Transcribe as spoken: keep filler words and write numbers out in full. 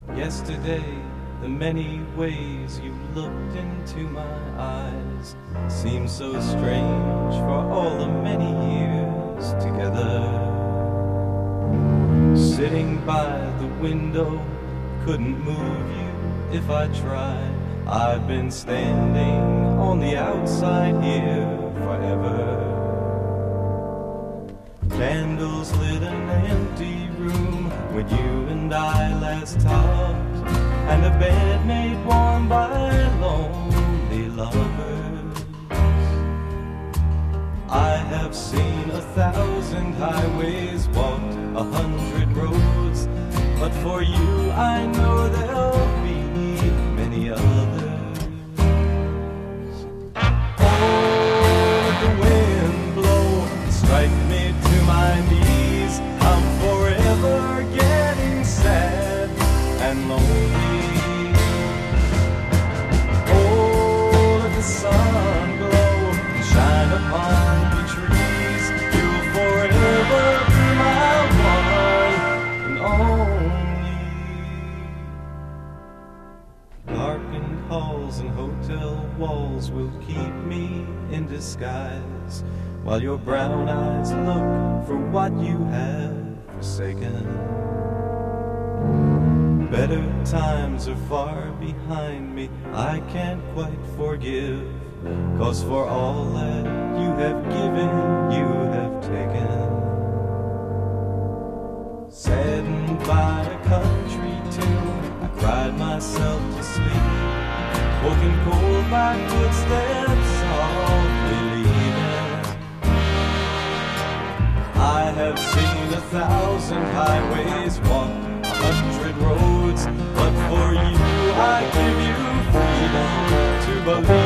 Yesterday, the many ways you looked into my eyes seemed so strange for all the many years together. Sitting by the window, couldn't move you if I tried. I've been standing on the outside here forever. Candles lit an empty room when you and I last talked, and a bed made warm by lonely lovers. I have seen a thousand highways, walked a hundred roads, but for you I know there'll be many others. Oh, let the wind blow, strike me to my knees. I'm forever getting sad and lonely. Oh, let the sun glow, shine upon the trees. You'll forever be my one and only. Darkened halls and hotel walls will keep me in disguise, while your brown eyes look for what you have forsaken. Better times are far behind me, I can't quite forgive, 'cause for all that you have given, you have taken. Saddened by a country tune, I cried myself to sleep, woken cold by footsteps softly leaving. I have seen a thousand highways, walked a hundred roads, but for you I give you freedom to believe.